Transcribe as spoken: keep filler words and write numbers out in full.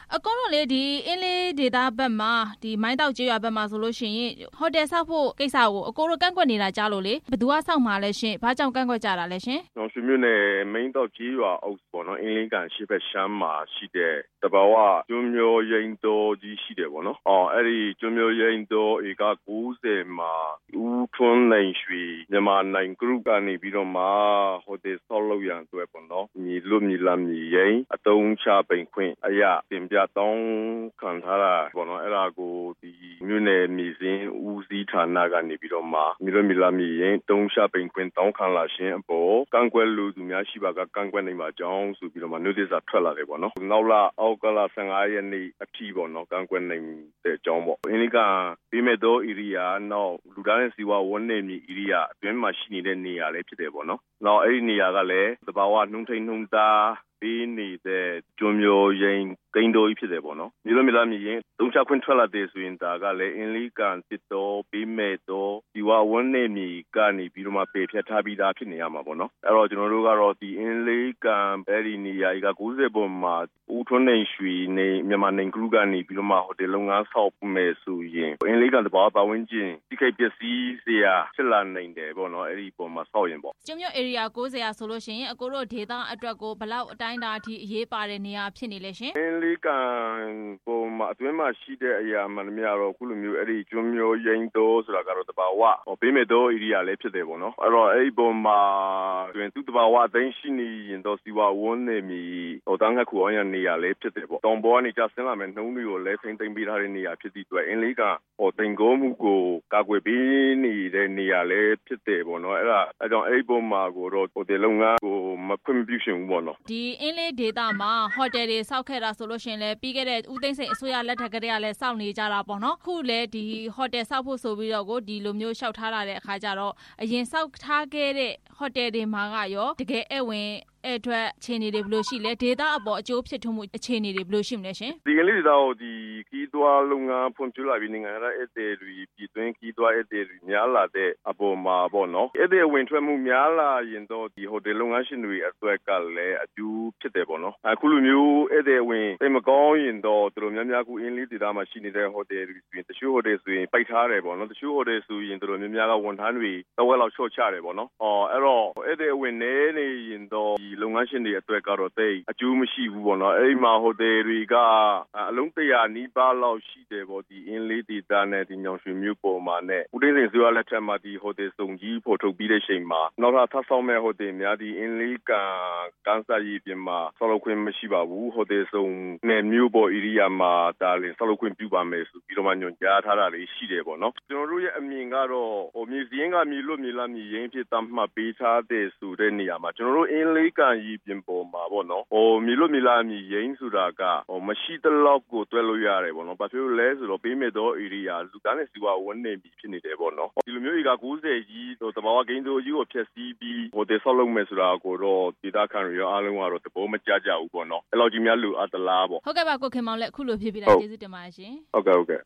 အကောတော့လေဒီအင်းလေးဒေတာဘက်မှာဒီမိုင်းတောက်ကျေးရွာဘက်မှာဆိုလို့ရှိရင်ဟိုတယ်ဆောက်ဖို့ကိစ္စကိုအကိုတို့ကန့်ကွက်နေတာကြားလို့လေဘယ်သူကဆောက်မှာလဲရှင်ဘာကြောင့်ကန့်ကွက်ကြတာလဲရှင်။ကျွန်တော်မျိုးနဲ့မိုင်းတောက်ကျေးရွာအုပ်ပေါ့နော်အင်းလေးကန်ရှိဘက်ရှမ်းမှာရှိတဲ့တဘာဝကျွန်းမျိုးရိန်တော်ကြီးရှိတယ်ပေါ့နော်။အော်အဲ့ဒီကျွန်းမျိုးရိန်တော်ဧက၉၀မှာဦးထွန်းနိုင်ရွှေမြန်မာနိုင် group ကနေပြီးတော့မှဟိုတယ်ဆောက်လုပ်ရန်အတွက်ပေါ့နော်။မြေလွတ်မြေလမ်းမြေရိန်အတုံးချပိန်ခွင့်အရာတင်ပြတောင်းခံထားတာပေါ့နော်အဲ့ဒါကိုဒီမြို့နယ်မြေစင်းဦးစီးဌာနကနေပြီးတော့မှမြေလွတ်မြေလမ်းမြေရိန်တုံးချပိန်ခွင့်တောင်းခံလာခြင်းအပေါ်ကန့်ကွက်လူသူများရှိပါကကန့်ကွက်နေမှာကြောင်းဆိုပြီးတော့မှ notice ထွက်လာတယ်ပေါ့နော်။နောက်လာအောက်ကလာ၁၅ရက်နေ့အထိပေါ့နော်ကန့်ကွက်နေတဲ့အကြောင်းပေါ့။အင်းလေးကပြီးမဲ့တော့ area နောက်လူသားနဲ့စီဝါဝန်းနေမြေ area အတွင်းမှာရှိနေတဲ့နေရာလေးဖြစ်တယ်ပေါ့နော်။နောက်အဲ့ဒီနေရာကလည်းသဘာဝနှုံထိန်နှုံသားပေးနေတဲ့ကျွန်းမျိုးရိန်ကိန်းတော်ကြီးဖြစ်တယ်ပေါ့နော်မြေလိုမြေလာမြေရင်တုံးချခွင့်ထွက်လာတဲ့ဆိုရင်ဒါကလည်းအင်းလေးကန်စစ်တော်ပေးမဲ့တော့ဒီဝဝန်းနေမြေကနေပြီးတော့မှပေဖြတ်ထားပြီးသားဖြစ်နေရမှာပေါ့နော်အဲ့တော့ကျွန်တော်တို့ကတော့ဒီအင်းလေးကန်အဲ့ဒီနေရာကြီးက၉၀ပေါ်မှာဦးထွန်းနေရွှေနေမြန်မာနိုင် group ကနေပြီးတော့မှဟိုတယ်လုပ်ငန်းဆောက်မယ်ဆိုရင်အင်းလေးကန်တဘာပတ်ဝန်းကျင်ဒီကိပစ္စည်းစရာဖြစ်လာနိုင်တယ်ပေါ့နော်အဲ့ဒီပေါ်မှာဆောက်ရင်ပေါ့ကျွန်းမြို့ area ၉၀ဆိုလို့ရှိရင်အကိုတို့ဒေသအတွက်ကိုဘလောက်အတိုင်းအတာအထိအရေးပါတဲ့နေရာဖြစ်နေလဲရှင်အင်းလေးကန်ပုံမှာအတွင်းမှာရှိတဲ့အရာမှန်သမျှတော့ခုလိုမျိုးအဲ့ဒီကျွန်းမျိုးရိန်တော်ဆိုတာကတော့တဘာဝဟောပေးမဲ့တော့ area လည်းဖြစ်တယ်ပေါ့နော်အဲ့တော့အဲ့ဒီပုံမှာတွင်သူတဘာဝအသိရှိနေရင်တော့စီဝါဝန်းနေမီဟိုတန်းခခုအောင်ရနေရာလည်းဖြစ်တယ်ပေါ့တောင်ပေါ်ကနေကျဆင်းလာမဲ့နှုံးတွေကိုလည်းထိမ့်သိမ့်ပေးထားတဲ့နေရာဖြစ်သည့်အတွက်အင်းလေးကဟိုတင်ကိုမှုကိုကာကွယ်ပေးနေတဲ့နေရာလည်းဖြစ်တယ်ပေါ့နော်အဲ့ဒါအဲ့ကြောင့်အဲ့ဒီပုံမှာကိုတော့ဟိုတယ်လုပ်ငန်းကိုမခွင့်မပြုရှင်ဘူးပေါ့နော်ဒီအင်းလေးဒေတာမှာဟိုတယ်တွေစောက်ခဲ့တာဆိုလို့ရှိရင်လည်းပြီးခဲ့တဲ့ဦးသိန်းစိန်အစိုးရလက်ထက်ကတည်းကလည်းစောက်နေကြတာပေါ့နော်ခုလည်းဒီဟိုတယ်စောက်ဖို့ဆိုပြီးတော့ကိုဒီလိုမျိုးလျှောက်ထားလာတဲ့အခါကျတော့အရင်စောက်ထားခဲ့တဲ့ဟိုတယ်တွေမှာကရောတကယ်ဧည့်ဝင်အဲ့အတွက်အခြေအနေတွေဘယ်လိုရှိလဲဒေတာအပေါ်အကျိုးဖြစ်ထွန်းမှုအခြေအနေတွေဘယ်လိုရှိမလဲရှင်ဒီကလေးဒေတာကိုဒီခီးသွွားလုပ်ငန်းဖွံ့ဖြိုးလာပြီးနိုင်ငံရေးဧည့်သည်တွေပြည်တွင်းခီးသွွားဧည့်သည်တွေများလာတဲ့အပေါ်မှာပေါ့နော်ဧည့်သည်ဝင်ထွက်မှုများလာရင်တော့ဒီဟိုတယ်လုပ်ငန်းရှင်တွေအတွက်ကလည်းအကျိုးဖြစ်တယ်ပေါ့နော်အခုလိုမျိုးဧည့်သည်ဝင်တိတ်မကောင်းရင်တော့သူတို့များများခုအင်းလေးဒေတာမှာရှိနေတဲ့ဟိုတယ်တွေဆိုရင်တချို့ဟိုတယ်ဆိုရင်ပိတ်ထားတယ်ပေါ့နော်တချို့ဟိုတယ်ဆိုရင်သူတို့များများကဝန်ထမ်းတွေတဝက်လောက်ချော့ချတယ်ပေါ့နော်အော်အဲ့တော့ဧည့်သည်ဝင်နေနေရင်တော့ဒီလုပ်ငန်းရှင်တွေအတွက်ကတော့တိတ်အကျိုးမရှိဘူးပေါ့နော်အဲ့ဒီမှာဟိုတယ်တွေကအလုံးတရာနီးပါးလောက်ရှိတယ်ပေါ့ဒီအင်းလေးဒေတာနဲ့ဒီညောင်ရွှေမြို့ပေါ်မှာနဲ့ဦးသိန်းစိန်ဆိုရလက်ထက်မှာဒီဟိုတယ်စုံကြီးဖော်ထုတ်ပြီးတဲ့ချိန်မှာနောက်ထပ်ထပ်ဆောင်မဲ့ဟိုတယ်များဒီအင်းလေးကန်ကန်စာရီပြင်မှာဆောက်လုပ်ခွင့်မရှိပါဘူးဟိုတယ်စုံနဲ့မြို့ပေါ် area မှာဒါလည်းဆောက်လုပ်ခွင့်ပြုပါမယ်ဆိုပြီးတော့မှညွှန်ကြားထားတာလေးရှိတယ်ပေါ့နော်ကျွန်တော်တို့ရဲ့အမြင်ကတော့ဟိုမြေစင်းကမြေလွတ်မြေလာမြေရင်းဖြစ်တမ်းမှတ်ပေးထားတဲ့ဆိုတဲ့နေရာမှာကျွန်တော်တို့အင်းလေးကန်ရီပြင်ပေါ်မှာပေါ့နော်ဟိုမြေလွတ်မြေလာမြေရင်းဆိုတာကဟိုမရှိတလောက်ကိုတွဲလို့ရတယ်ပေါ့နော်ဘာဖြစ်လို့လဲဆိုတော့ပေးမဲ့တော့ area လူသားနဲ့စီဝါဝန်းနေပြီဖြစ်နေတယ်ပေါ့နော်ဒီလိုမျိုးတွေက၉၀ကြီးဟိုတဘာဝဂိမ်းတို့ကြီးကိုဖျက်ဆီးပြီးဟိုတယ်ဆောက်လုပ်မယ်ဆိုတာကိုတော့ဒေတာခံရအားလုံးကတော့သဘောမကျကြဘူးပေါ့နော်အဲ့လောက်ကြီးများလူအပ်သလားပေါ့ဟုတ်ကဲ့ပါကိုခင်မောင်လည်းအခုလိုဖြစ်ပြီးတာကျေးဇူးတင်ပါတယ်ရှင်ဟုတ်ကဲ့ဟုတ်ကဲ့